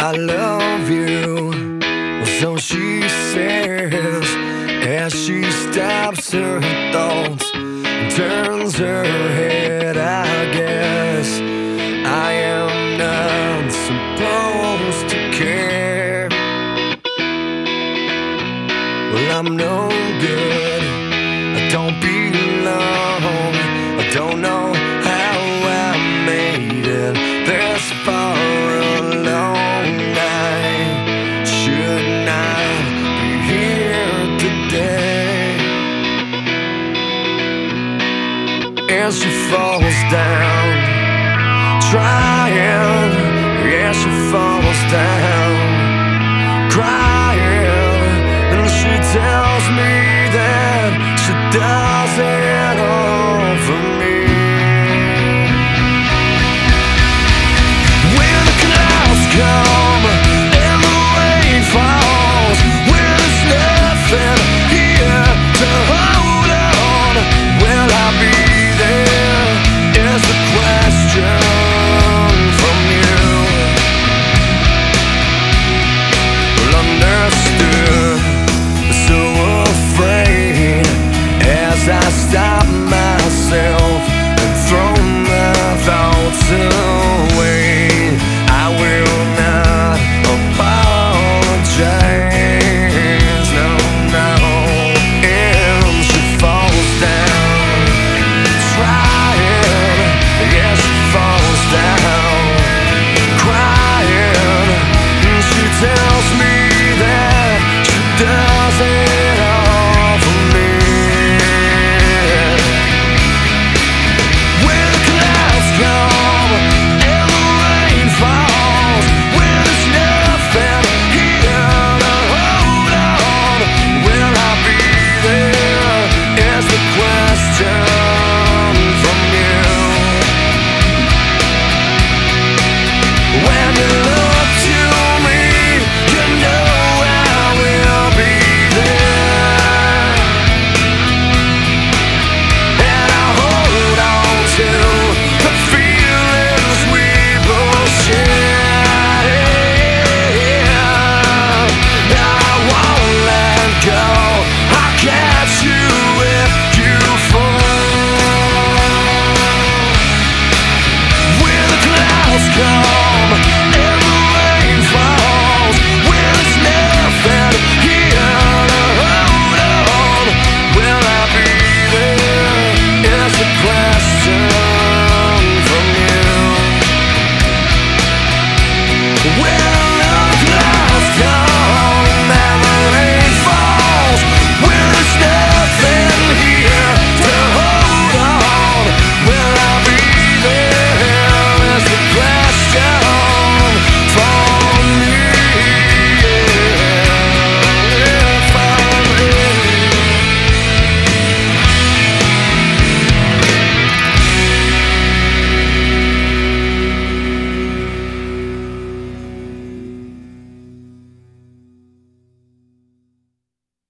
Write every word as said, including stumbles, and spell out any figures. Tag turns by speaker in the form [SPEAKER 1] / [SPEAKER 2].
[SPEAKER 1] I love you, so she says, as she stops her thoughts and turns her head. I guess I am not supposed to care. Well, I'm no good, I don't belong, I don't know how I made it this far alone. I should not be here today. As she falls down, trying, as she falls down, crying, and she tells me that she does.